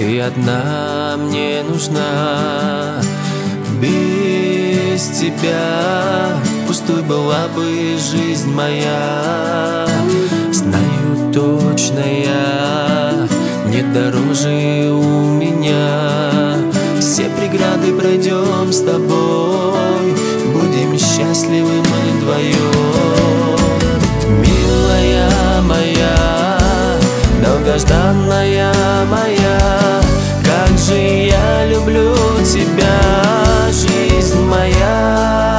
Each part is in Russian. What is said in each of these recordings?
Ты одна мне нужна. Без тебя пустой была бы жизнь моя. Знаю точно я, нет дороже у меня. Все преграды пройдем с тобой, будем счастливы мы вдвоем. Милая моя, долгожданная моя, как же я люблю тебя, жизнь моя.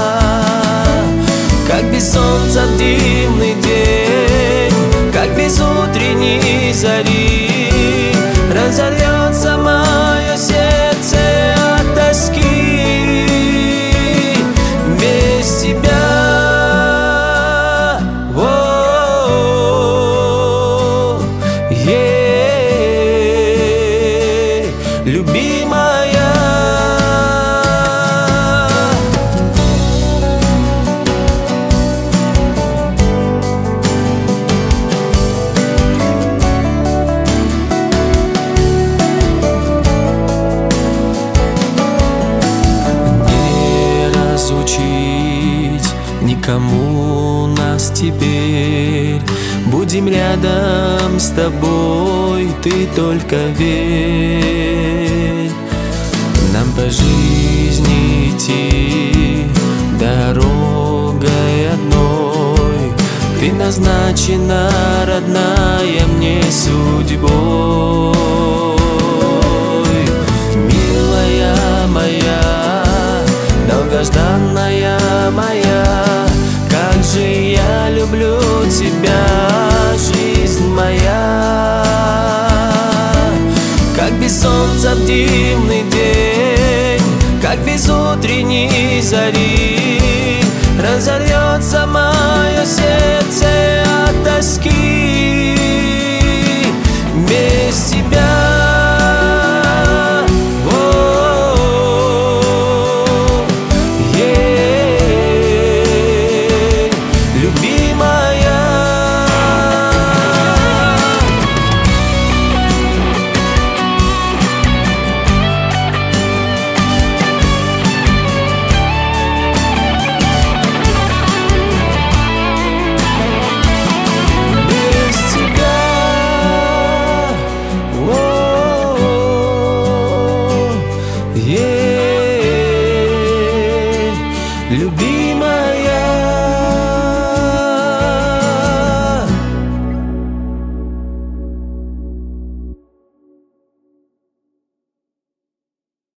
Как без солнца в дивный день, как без утренней зари, разорвется мое сердце от тоски. Без тебя, любимая. Никому нас теперь, будем рядом с тобой, ты только верь. Нам по жизни идти дорогой одной, ты назначена, родная, мне судьбой. Милая моя, долгожданная моя, как же я люблю тебя, жизнь моя. Как без солнца в дивный день, как без утренней зари, разорвется